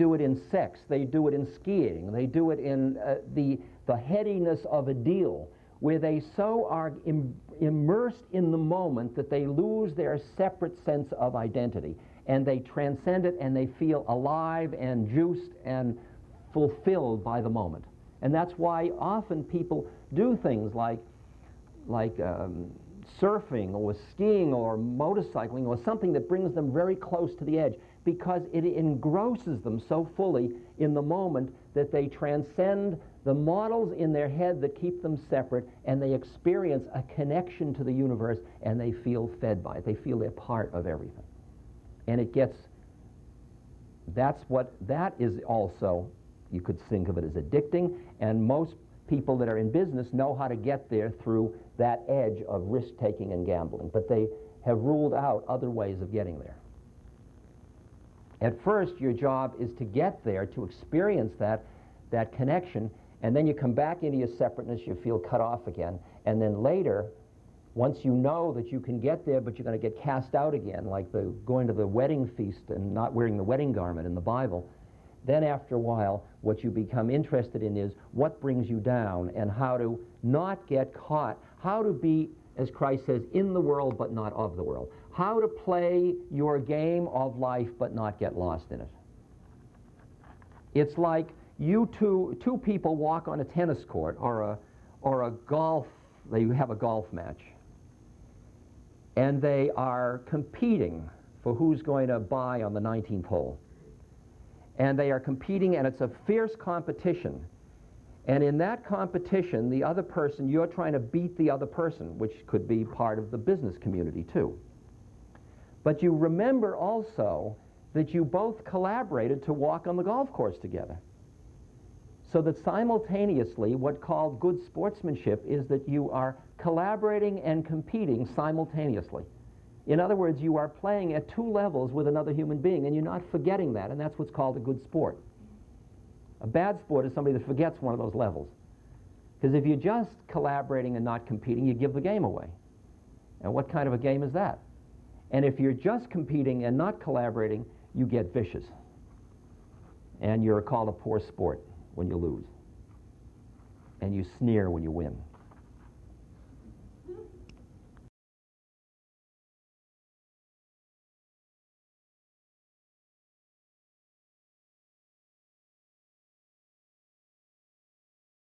do it in sex, they do it in skiing, they do it in the headiness of a deal, where they so are immersed in the moment that they lose their separate sense of identity, and they transcend it, and they feel alive and juiced and fulfilled by the moment. And that's why often people do things like surfing or skiing or motorcycling or something that brings them very close to the edge, because it engrosses them so fully in the moment that they transcend the models in their head that keep them separate, and they experience a connection to the universe, and they feel fed by it. They feel they're part of everything. And it gets, that is also, you could think of it as addicting, and most people that are in business know how to get there through that edge of risk-taking and gambling, but they have ruled out other ways of getting there. At first, your job is to get there, to experience that connection, and then you come back into your separateness, you feel cut off again, and then later, once you know that you can get there, but you're going to get cast out again, like going to the wedding feast and not wearing the wedding garment in the Bible, then after a while, what you become interested in is what brings you down and how to not get caught, how to be, as Christ says, in the world but not of the world, how to play your game of life but not get lost in it. It's like two people walk on a tennis court or a golf, they have a golf match, and they are competing for who's going to buy on the 19th hole. And they are competing, and it's a fierce competition. And in that competition, the other person, you're trying to beat the other person, which could be part of the business community too. But you remember also that you both collaborated to walk on the golf course together. So that simultaneously, what's called good sportsmanship is that you are collaborating and competing simultaneously. In other words, you are playing at two levels with another human being, and you're not forgetting that, and that's what's called a good sport. A bad sport is somebody that forgets one of those levels. Because if you're just collaborating and not competing, you give the game away. And what kind of a game is that? And if you're just competing and not collaborating, you get vicious. And you're called a poor sport when you lose. And you sneer when you win.